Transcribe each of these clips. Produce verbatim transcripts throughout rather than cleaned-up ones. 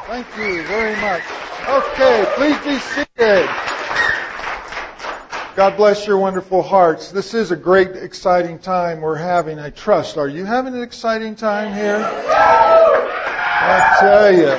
Thank you very much. Okay, please be seated. God bless your wonderful hearts. This is a great, exciting time we're having, I trust. Are you having an exciting time here? I tell you.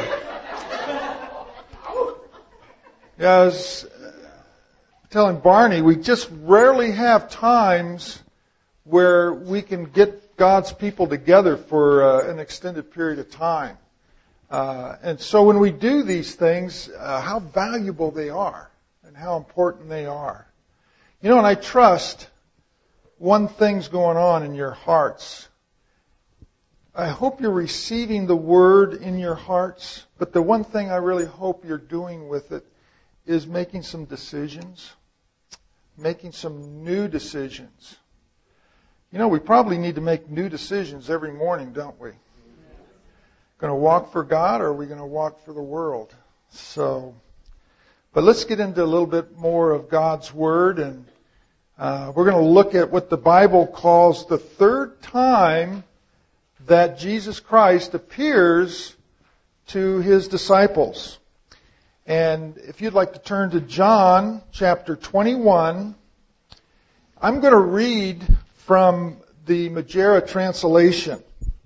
Yeah, I was telling Barney, we just rarely have times where we can get God's people together for uh, an extended period of time. Uh, and so when we do these things, uh, how valuable they are and how important they are. You know, and I trust one thing's going on in your hearts. I hope you're receiving the Word in your hearts, but the one thing I really hope you're doing with it is making some decisions, making some new decisions. You know, we probably need to make new decisions every morning, don't we? Going to walk for God, or are we going to walk for the world? So, but let's get into a little bit more of God's Word, and uh, we're going to look at what the Bible calls the third time that Jesus Christ appears to His disciples. And if you'd like to turn to John chapter twenty-one, I'm going to read from the Majera translation.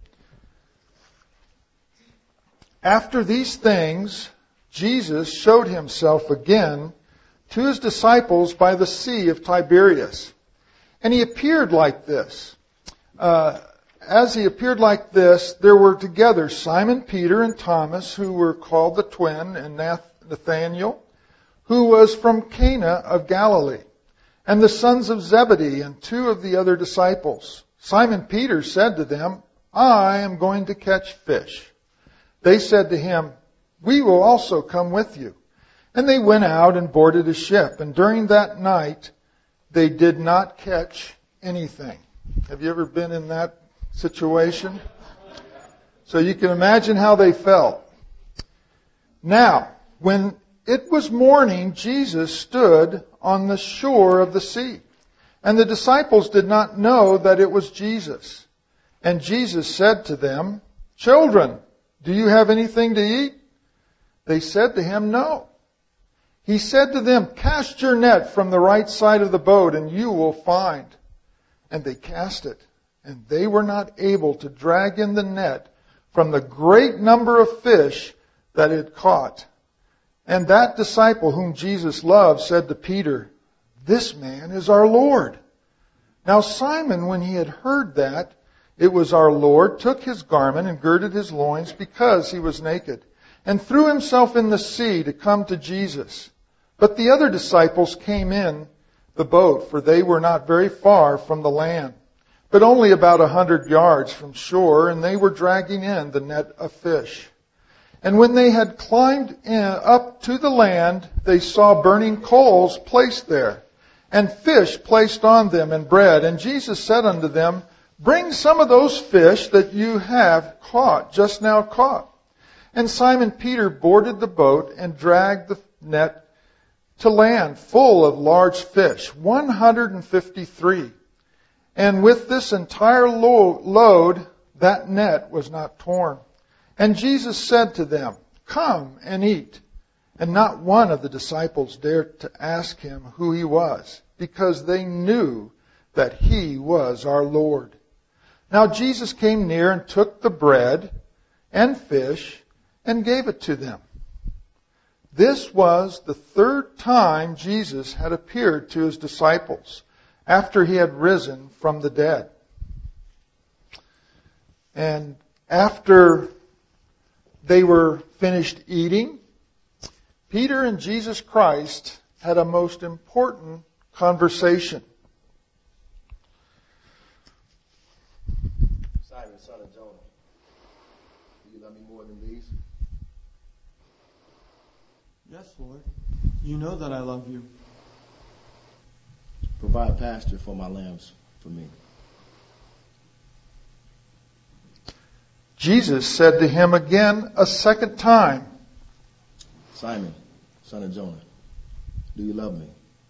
After these things, Jesus showed Himself again to His disciples by the Sea of Tiberias. And He appeared like this. Uh, as He appeared like this, there were together Simon Peter and Thomas, who were called the twin, and Nathanael, who was from Cana of Galilee, and the sons of Zebedee, and two of the other disciples. Simon Peter said to them, I am going to catch fish. They said to him, we will also come with you. And they went out and boarded a ship. And during that night, they did not catch anything. Have you ever been in that situation? So you can imagine how they felt. Now, when it was morning, Jesus stood on the shore of the sea. And the disciples did not know that it was Jesus. And Jesus said to them, children, do you have anything to eat? They said to Him, no. He said to them, cast your net from the right side of the boat and you will find. And they cast it. And they were not able to drag in the net from the great number of fish that it caught. And that disciple whom Jesus loved said to Peter, this man is our Lord. Now Simon, when he had heard that it was our Lord, took his garment and girded his loins because he was naked, and threw himself in the sea to come to Jesus. But the other disciples came in the boat, for they were not very far from the land, but only about a hundred yards from shore, and they were dragging in the net of fish. And when they had climbed in, up to the land, they saw burning coals placed there, and fish placed on them, and bread. And Jesus said unto them, bring some of those fish that you have caught, just now caught. And Simon Peter boarded the boat and dragged the net to land full of large fish, one hundred fifty-three. And with this entire load, that net was not torn. And Jesus said to them, come and eat. And not one of the disciples dared to ask Him who He was, because they knew that He was our Lord. Now Jesus came near and took the bread and fish and gave it to them. This was the third time Jesus had appeared to His disciples after He had risen from the dead. And after they were finished eating, Peter and Jesus Christ had a most important conversation. Son of Jonah, do you love me more than these? Yes, Lord. You know that I love you. Provide pasture for my lambs for me. Jesus said to him again a second time, Simon, son of Jonah, do you love me?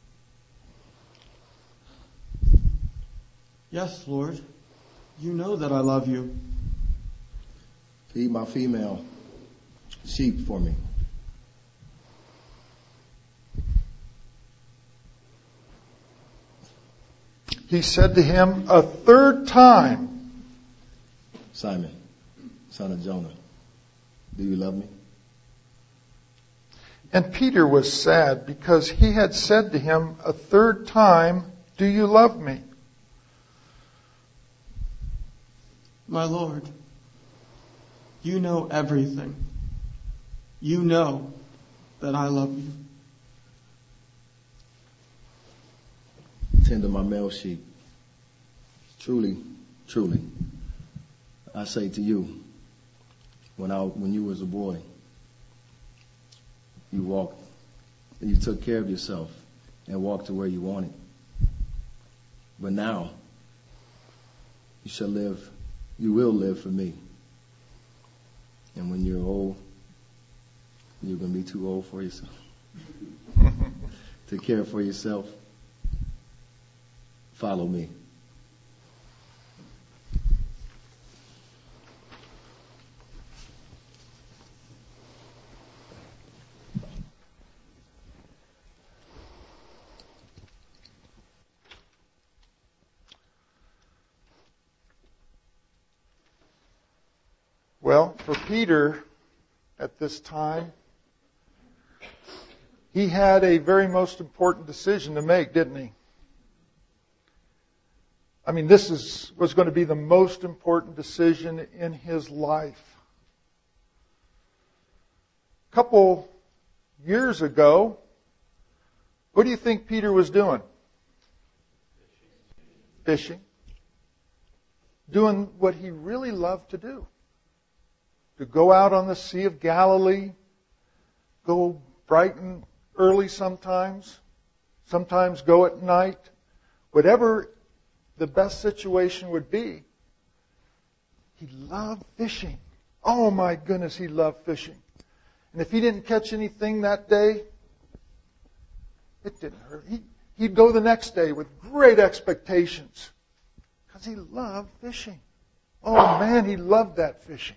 Yes, Lord. You know that I love you. Feed my female sheep for me. He said to him a third time, Simon, son of Jonah, do you love me? And Peter was sad because he had said to him a third time, do you love me? My Lord, you know everything. You know that I love you. Tend to my male sheep. Truly, truly, I say to you, when I when you was a boy, you walked, you took care of yourself and walked to where you wanted. But now, you shall live, you will live for me. And when you're old, you're going to be too old for yourself to care for yourself. Follow me. Well, for Peter, at this time, he had a very most important decision to make, didn't he? I mean, this is, was going to be the most important decision in his life. A couple years ago, what do you think Peter was doing? Fishing. Doing what he really loved to do. To go out on the Sea of Galilee, go bright and early sometimes, sometimes go at night, whatever the best situation would be. He loved fishing. Oh my goodness, he loved fishing. And if he didn't catch anything that day, it didn't hurt. He, he'd go the next day with great expectations because he loved fishing. Oh man, he loved that fishing.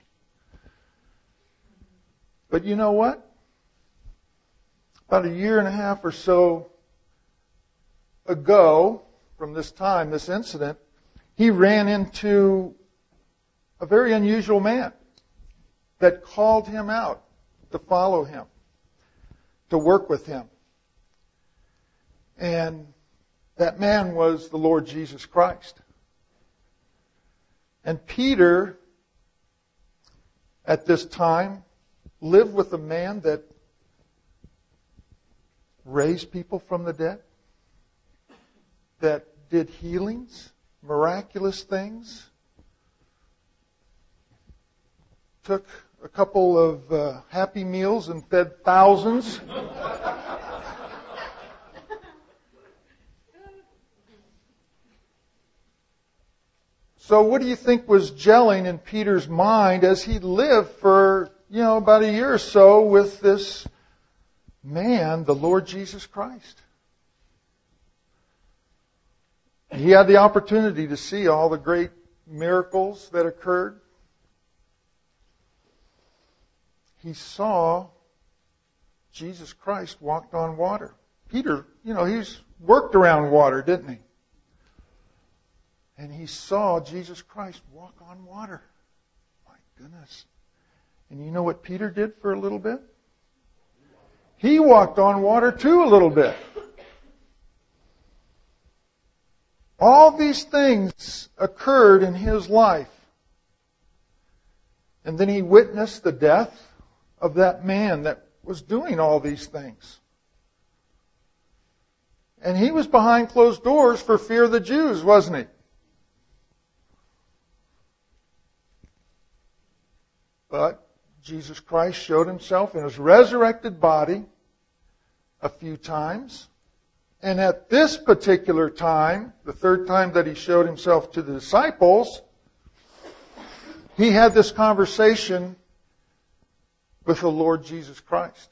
But you know what? About a year and a half or so ago, from this time, this incident, he ran into a very unusual man that called him out to follow him, to work with him. And that man was the Lord Jesus Christ. And Peter, at this time, lived with a man that raised people from the dead, that did healings, miraculous things, took a couple of uh, Happy Meals and fed thousands. So what do you think was gelling in Peter's mind as he lived for, you know, about a year or so with this man, the Lord Jesus Christ? He had the opportunity to see all the great miracles that occurred. He saw Jesus Christ walked on water. Peter, you know, he's worked around water, didn't he? And he saw Jesus Christ walk on water. My goodness. And you know what Peter did for a little bit? He walked on water too a little bit. All these things occurred in his life. And then he witnessed the death of that man that was doing all these things. And he was behind closed doors for fear of the Jews, wasn't he? But Jesus Christ showed himself in his resurrected body a few times. And at this particular time, the third time that he showed himself to the disciples, he had this conversation with the Lord Jesus Christ.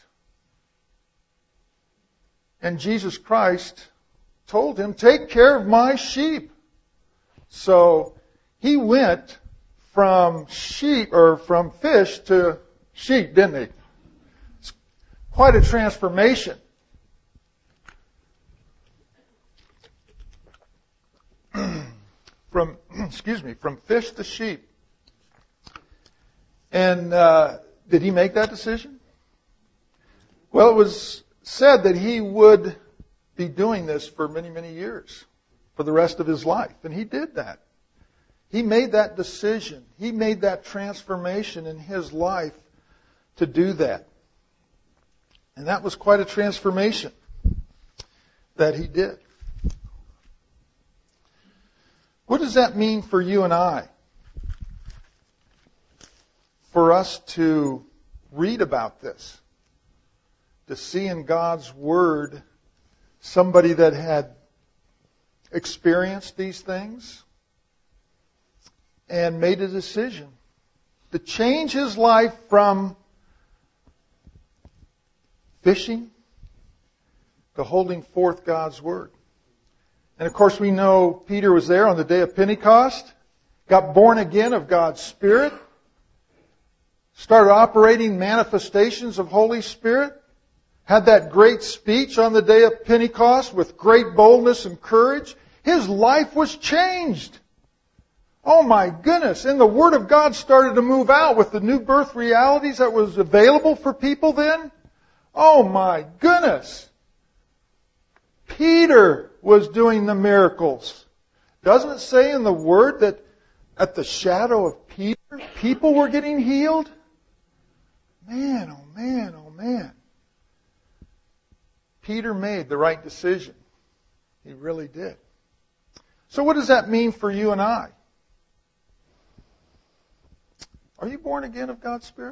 And Jesus Christ told him, take care of my sheep. So he went from sheep or from fish to sheep, didn't he? quite a transformation. From, excuse me, from fish to sheep. And uh, did he make that decision? Well, it was said that he would be doing this for many, many years, for the rest of his life. And he did that. He made that decision. He made that transformation in his life to do that. And that was quite a transformation that he did. What does that mean for you and I? For us to read about this, to see in God's Word somebody that had experienced these things and made a decision to change his life from fishing to holding forth God's Word. And of course we know Peter was there on the day of Pentecost, got born again of God's Spirit, started operating manifestations of Holy Spirit, had that great speech on the day of Pentecost with great boldness and courage. His life was changed. Oh my goodness. And the Word of God started to move out with the new birth realities that was available for people then. Oh my goodness. Peter was doing the miracles. Doesn't it say in the Word that at the shadow of Peter, people were getting healed? Man, oh man, oh man. Peter made the right decision. He really did. So what does that mean for you and I? Are you born again of God's Spirit?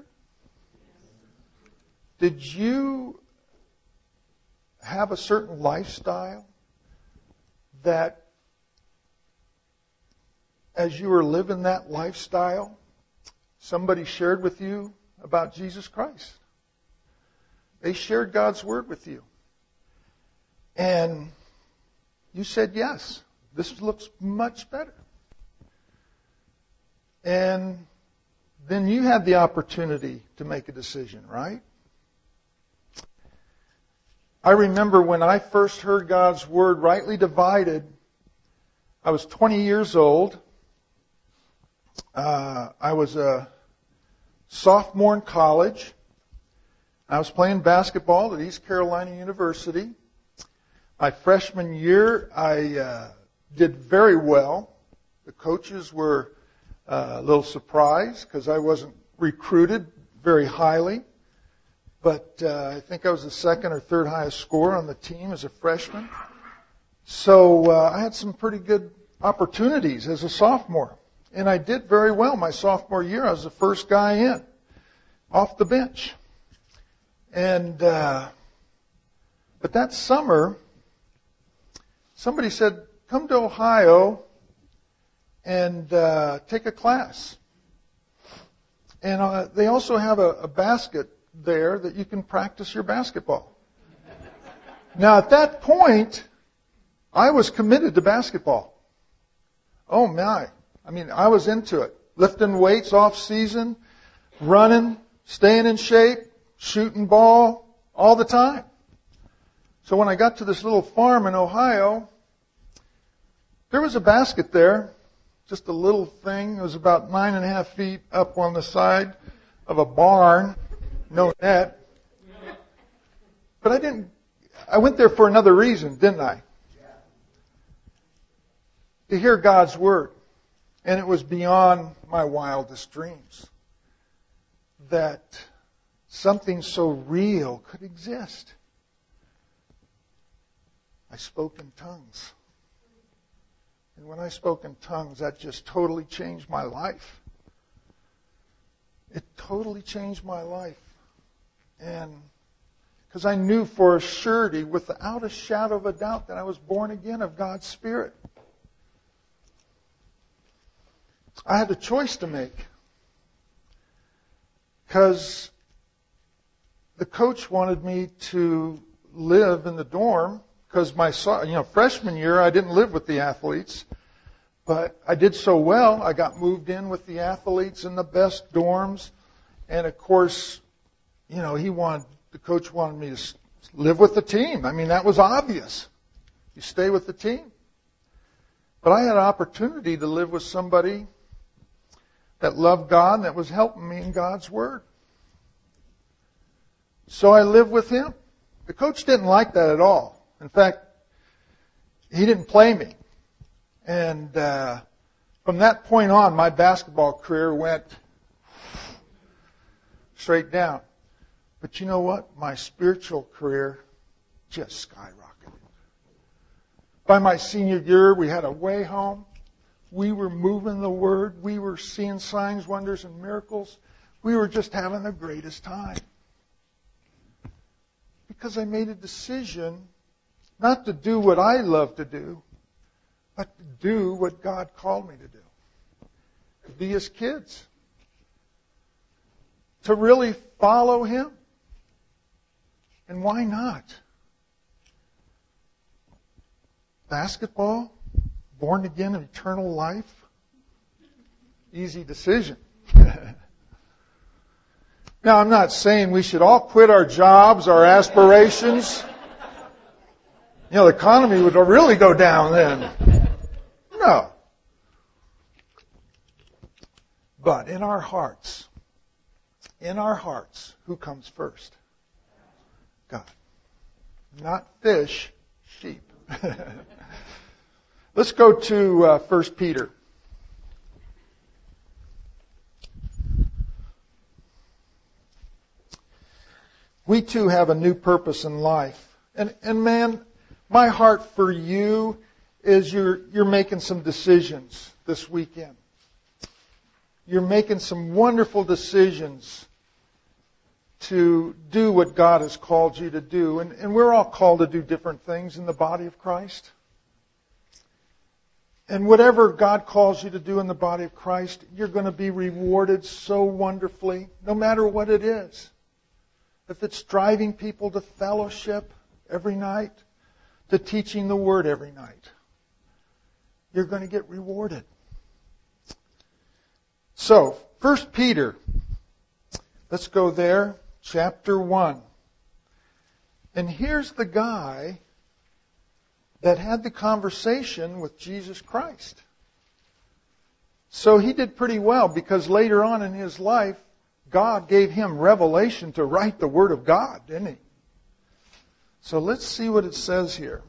Did you have a certain lifestyle that as you were living that lifestyle, somebody shared with you about Jesus Christ? They shared God's Word with you. And you said, yes, this looks much better. And then you had the opportunity to make a decision, right? I remember when I first heard God's Word rightly divided, I was twenty years old. Uh, I was a sophomore in college. I was playing basketball at East Carolina University. My freshman year, I uh, did very well. The coaches were uh, a little surprised because I wasn't recruited very highly. But uh, I think I was the second or third highest scorer on the team as a freshman. So uh, I had some pretty good opportunities as a sophomore. And I did very well my sophomore year. I was the first guy in, off the bench. And uh, but that summer, somebody said, come to Ohio and uh, take a class. And uh, they also have a, a basket there that you can practice your basketball. Now at that point, I was committed to basketball. Oh my. I mean, I was into it. Lifting weights off season, running, staying in shape, shooting ball all the time. So when I got to this little farm in Ohio, there was a basket there, just a little thing. It was about nine and a half feet up on the side of a barn, no net. But I didn't, I went there for another reason, didn't I? To hear God's Word. And it was beyond my wildest dreams that something so real could exist. I spoke in tongues. And when I spoke in tongues, that just totally changed my life. It totally changed my life. And because I knew for a surety, without a shadow of a doubt, that I was born again of God's Spirit. I had a choice to make. Because the coach wanted me to live in the dorm. Because my, you know, freshman year, I didn't live with the athletes. But I did so well, I got moved in with the athletes in the best dorms. And of course, you know, he wanted the coach wanted me to live with the team. I mean, that was obvious. You stay with the team. But I had an opportunity to live with somebody that loved God and that was helping me in God's Word. So I lived with him. The coach didn't like that at all. In fact, he didn't play me. And uh, from that point on, my basketball career went straight down. But you know what? My spiritual career just skyrocketed. By my senior year, we had a way home. We were moving the Word. We were seeing signs, wonders, and miracles. We were just having the greatest time. Because I made a decision not to do what I love to do, but to do what God called me to do. To be His kids. To really follow Him. And why not? Basketball, born again, eternal life. Easy decision. Now, I'm not saying we should all quit our jobs, our aspirations. You know, the economy would really go down then. No. But in our hearts, in our hearts, who comes first? God. Not fish, sheep. Let's go to uh, First Peter. We too have a new purpose in life. And, and man, my heart for you is you're, you're making some decisions this weekend. You're making some wonderful decisions to do what God has called you to do. And, and we're all called to do different things in the body of Christ. And whatever God calls you to do in the body of Christ, you're going to be rewarded so wonderfully, no matter what it is. If it's driving people to fellowship every night, to teaching the Word every night, you're going to get rewarded. So, First Peter, let's go there, chapter one. And here's the guy that had the conversation with Jesus Christ. So he did pretty well, because later on in his life, God gave him revelation to write the Word of God, didn't He? So let's see what it says here.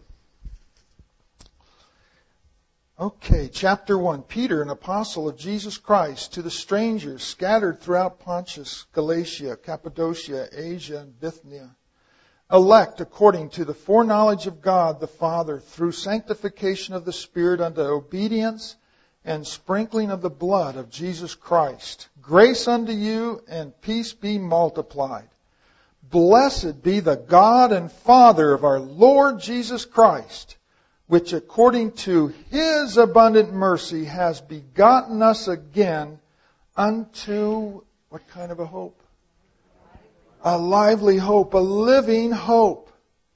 Okay, chapter one. Peter, an apostle of Jesus Christ, to the strangers scattered throughout Pontus, Galatia, Cappadocia, Asia, and Bithynia, elect according to the foreknowledge of God the Father, through sanctification of the Spirit unto obedience and sprinkling of the blood of Jesus Christ. Grace unto you and peace be multiplied. Blessed be the God and Father of our Lord Jesus Christ, which according to His abundant mercy has begotten us again unto, what kind of a hope? A lively hope, a living hope.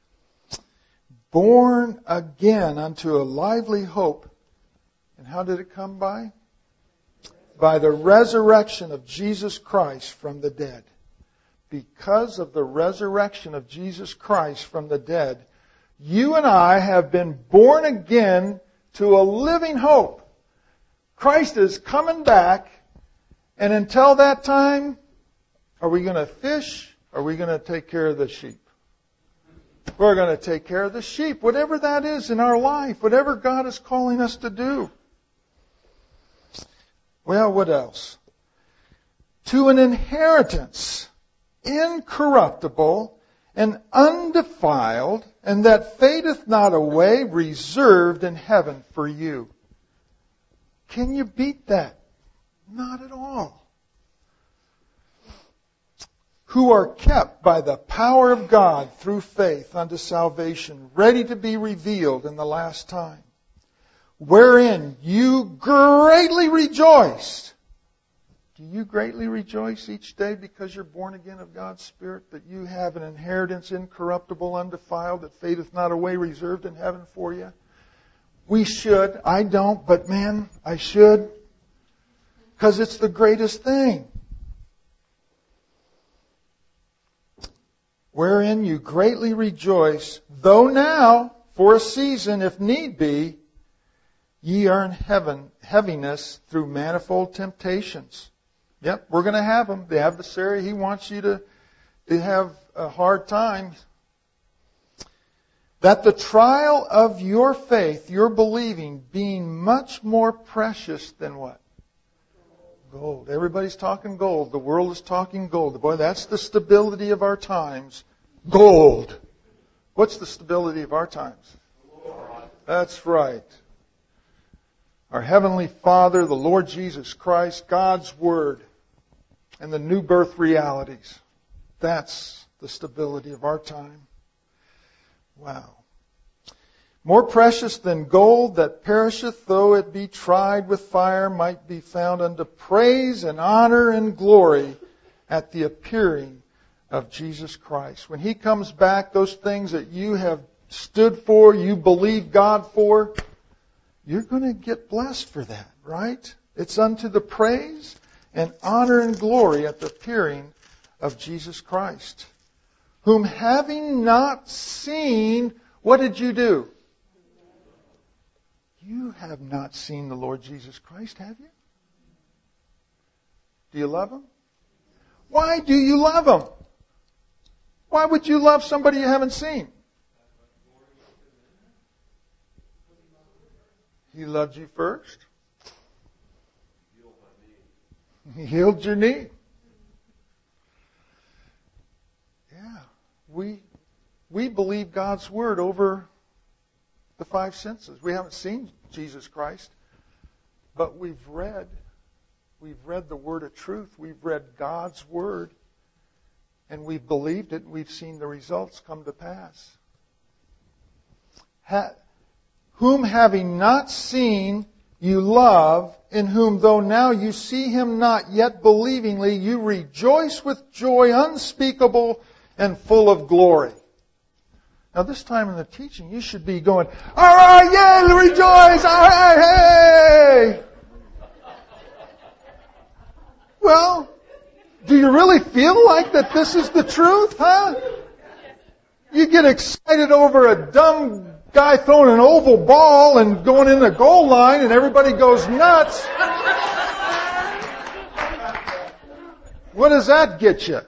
Born again unto a lively hope. And how did it come by? By the resurrection of Jesus Christ from the dead. Because of the resurrection of Jesus Christ from the dead, you and I have been born again to a living hope. Christ is coming back, and until that time, are we going to fish? Or are we going to take care of the sheep? We're going to take care of the sheep, whatever that is in our life, whatever God is calling us to do. Well, what else? To an inheritance incorruptible and undefiled, and that fadeth not away, reserved in heaven for you. Can you beat that? Not at all. Who are kept by the power of God through faith unto salvation, ready to be revealed in the last time, wherein you greatly rejoiced. Do you greatly rejoice each day because you're born again of God's Spirit, that you have an inheritance incorruptible, undefiled, that fadeth not away, reserved in heaven for you? We should. I don't, but man, I should. Because it's the greatest thing. wherein you greatly rejoice, though now, for a season, if need be, ye are in heaven, heaviness through manifold temptations. Yep, we're going to have them. The adversary, he wants you to, to have a hard time. That the trial of your faith, your believing, being much more precious than what? Gold. Everybody's talking gold. The world is talking gold. Boy, that's the stability of our times. Gold. What's the stability of our times? That's right. Our Heavenly Father, the Lord Jesus Christ, God's Word, and the new birth realities. That's the stability of our time. Wow. More precious than gold that perisheth, though it be tried with fire, might be found unto praise and honor and glory at the appearing of Jesus Christ. When He comes back, those things that you have stood for, you believe God for, you're going to get blessed for that, right? It's unto the praise and honor and glory at the appearing of Jesus Christ. Whom having not seen, what did you do? You have not seen the Lord Jesus Christ, have you? Do you love Him? Why do you love Him? Why would you love somebody you haven't seen? He loved you first. He healed your knee. Yeah. We we believe God's Word over the five senses. We haven't seen Jesus Christ, but we've read. We've read the Word of truth. We've read God's Word, and we've believed it, and we've seen the results come to pass. Ha- whom having not seen, you love, in whom though now you see Him not, yet believingly you rejoice with joy unspeakable and full of glory. Now this time in the teaching, you should be going, all right, yay, rejoice, all right, hey! Well, do you really feel like that this is the truth, huh? You get excited over a dumb guy throwing an oval ball and going in the goal line and everybody goes nuts. What does that get you?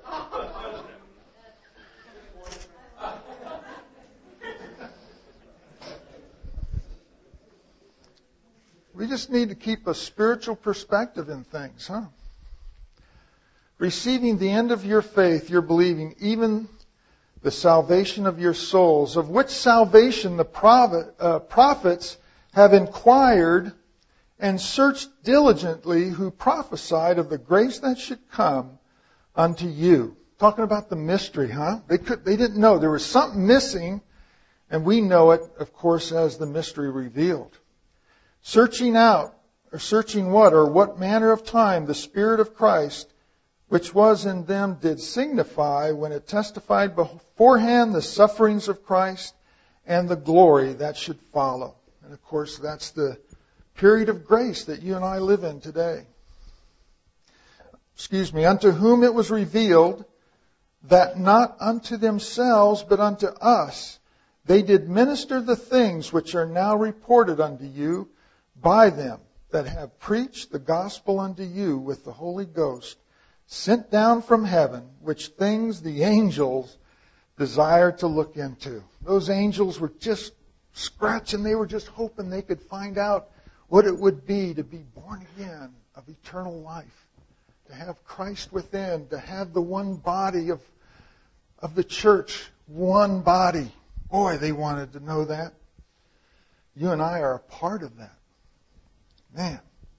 We just need to keep a spiritual perspective in things, huh? Receiving the end of your faith, your believing, even the salvation of your souls, of which salvation the prophet, uh, prophets have inquired and searched diligently, who prophesied of the grace that should come unto you. Talking about the mystery, huh? They could, they didn't know. There was something missing, and we know it, of course, as the mystery revealed. Searching out, or searching what, or what manner of time the Spirit of Christ, which was in them, did signify when it testified beforehand the sufferings of Christ and the glory that should follow. And of course, that's the period of grace that you and I live in today. Excuse me, unto whom it was revealed that not unto themselves, but unto us, they did minister the things which are now reported unto you by them that have preached the gospel unto you with the Holy Ghost, sent down from heaven, which things the angels desire to look into. Those angels were just scratching. They were just hoping they could find out what it would be to be born again of eternal life, to have Christ within, to have the one body of, of the church, one body. Boy, they wanted to know that. You and I are a part of that. Man.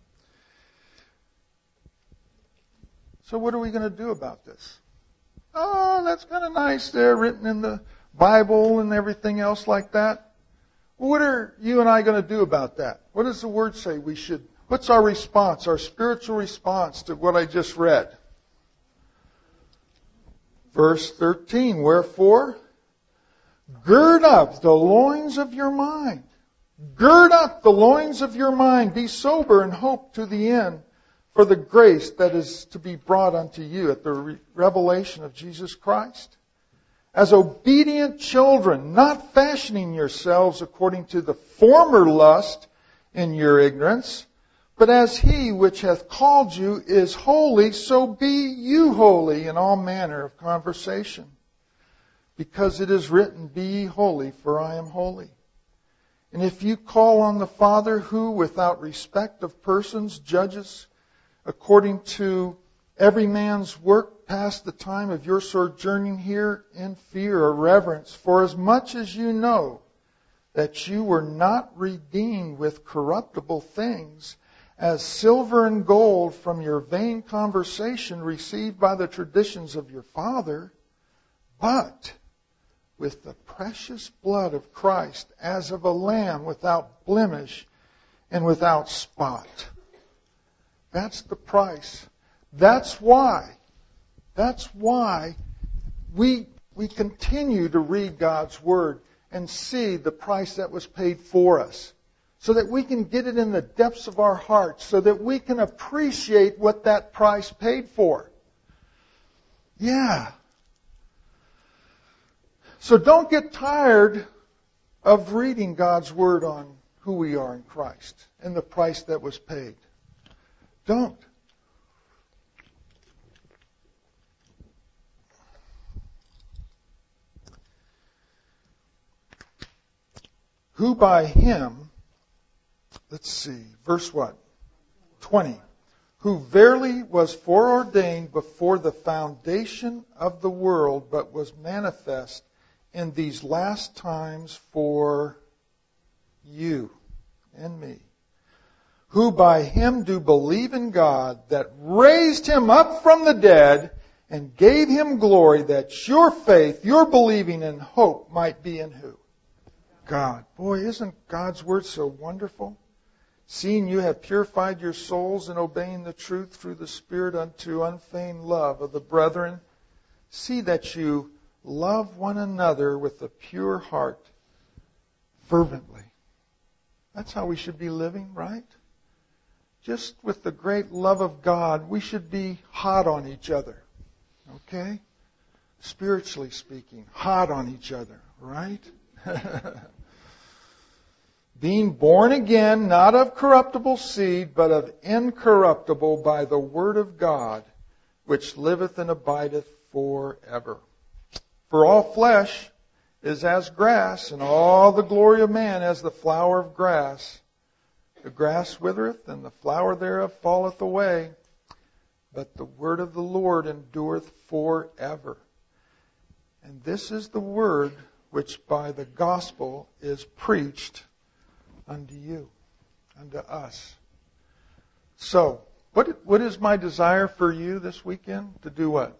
So what are we going to do about this? Oh, that's kind of nice there, written in the Bible and everything else like that. What are you and I going to do about that? What does the Word say we should? What's our response, our spiritual response to what I just read? Verse thirteen, wherefore, gird up the loins of your mind. Gird up the loins of your mind. Be sober and hope to the end for the grace that is to be brought unto you at the re- revelation of Jesus Christ. as obedient children, not fashioning yourselves according to the former lust in your ignorance, but as He which hath called you is holy, so be you holy in all manner of conversation. Because it is written, Be ye holy, for I am holy. And if you call on the Father who, without respect of persons, judges according to every man's work, pass the time of your sojourning here in fear or reverence, for as much as you know that you were not redeemed with corruptible things, as silver and gold from your vain conversation received by the traditions of your father, but with the precious blood of Christ, as of a lamb without blemish and without spot. That's the price. That's why, that's why we, we continue to read God's Word and see the price that was paid for us, so that we can get it in the depths of our hearts, so that we can appreciate what that price paid for. Yeah. So don't get tired of reading God's Word on who we are in Christ and the price that was paid. Don't. Who by Him, let's see, verse what? twenty. Who verily was foreordained before the foundation of the world, but was manifest in these last times for you and me. Who by Him do believe in God, that raised Him up from the dead, and gave Him glory, that your faith, your believing and hope might be in who? God. Boy, isn't God's Word so wonderful? Seeing you have purified your souls in obeying the truth through the Spirit unto unfeigned love of the brethren, see that you love one another with a pure heart, fervently. That's how we should be living, right? Just with the great love of God, we should be hot on each other. Okay? Spiritually speaking, hot on each other, right? Being born again, not of corruptible seed, but of incorruptible, by the word of God, which liveth and abideth forever. For all flesh is as grass, and all the glory of man as the flower of grass. The grass withereth, and the flower thereof falleth away, but the word of the Lord endureth forever. And this is the word which by the gospel is preached unto you, unto us. So, what what is my desire for you this weekend? To do what?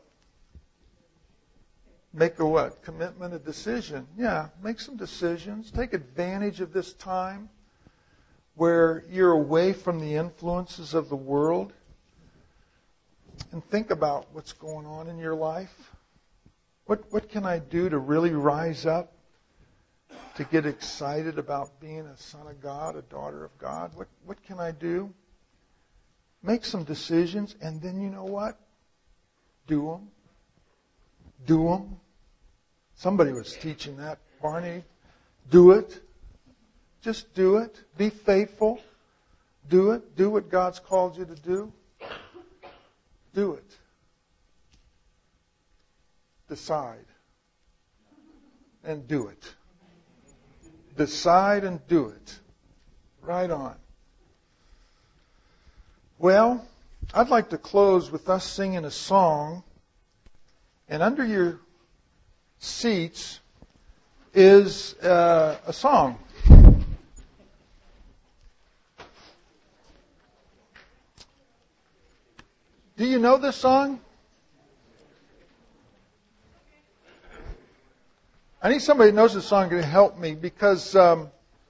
Make a what? Commitment, a decision. Yeah, make some decisions. Take advantage of this time where you're away from the influences of the world. And think about what's going on in your life. What what can I do to really rise up? To get excited about being a son of God, a daughter of God? What what can I do? Make some decisions, and then you know what? Do them. Do them. Somebody was teaching that, Barney. Do it. Just do it. Be faithful. Do it. Do what God's called you to do. Do it. Decide. And do it. Decide and do it. Right on. Well, I'd like to close with us singing a song. And under your seats is uh, a song. Do you know this song? I need somebody who knows this song to help me, because um,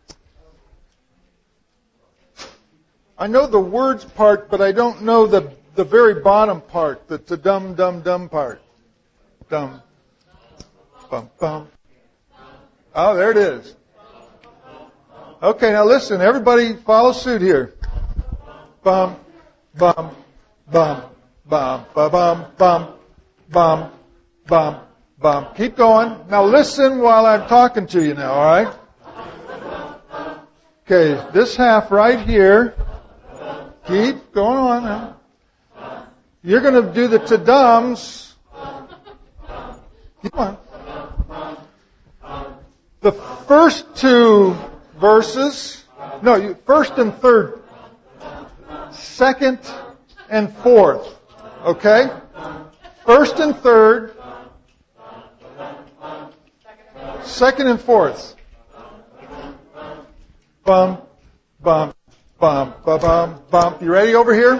I know the words part, but I don't know the the very bottom part, the, the dum dum dum part. Dum, bum bum. Oh, there it is. Okay, now listen, everybody follow suit here. Bum, bum, bum, bum, ba bum, bum, bum, bum, bump. Keep going. Now listen while I'm talking to you now, all right? Okay, this half right here. Keep going on now. You're going to do the ta-dums. Keep on. The first two verses, no, you, first and third, second and fourth, okay? First and third, second and fourth. Bum, bum, bum, bum, bum, bum. You ready over here?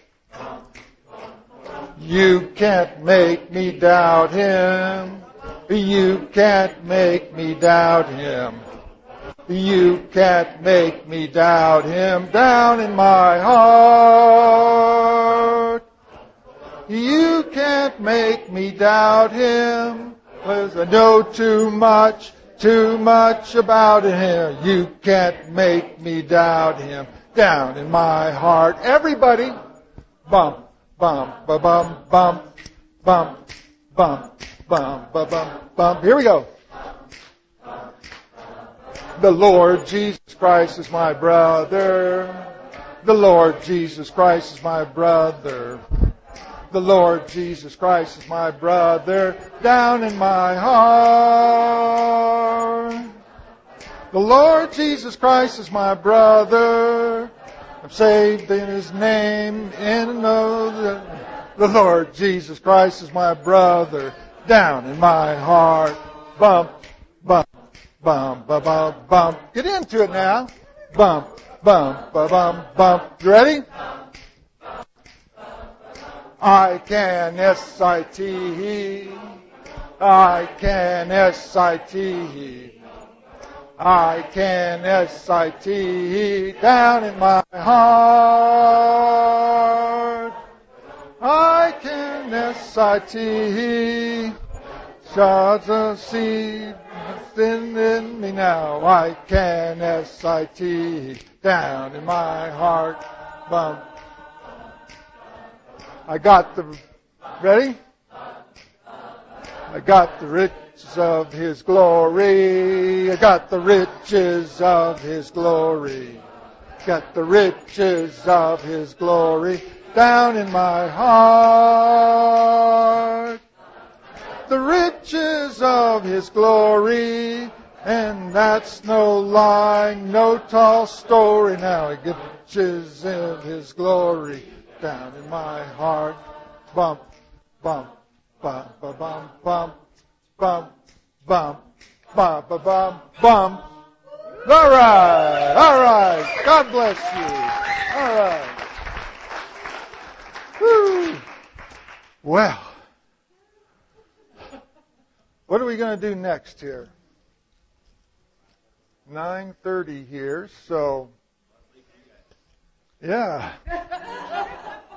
You can't make me doubt Him. You can't make me doubt Him. You can't make me doubt Him down in my heart. You can't make me doubt Him, 'cause I know too much, too much about Him. You can't make me doubt Him down in my heart. Everybody, bump, bump, ba bum, bump, bump, bump, bump, ba bum, bump. Here we go. The Lord Jesus Christ is my brother. The Lord Jesus Christ is my brother. The Lord Jesus Christ is my brother down in my heart. The Lord Jesus Christ is my brother. I'm saved in His name and know that the Lord Jesus Christ is my brother down in my heart. Bump, bump, bump, bump, bump, bump. Get into it now. Bump, bump, bump, bump, bump. You ready? I can S I T. I can S I T. I can S I T down in my heart. I can S I T. God's a seed within in me now. I can S I T down in my heart. Bump. I got the, ready? I got the riches of His glory. I got the riches of His glory. Got the riches of His glory down in my heart. The riches of His glory, and that's no lie, no tall story. Now I get the riches of His glory down in my heart. Bump, bump, bump, bump, bump, bump, bump, bump, bump, bump, bump, bump. All right, all right. God bless you. All right. Woo. Well, what are we going to do next here? nine thirty here, so yeah.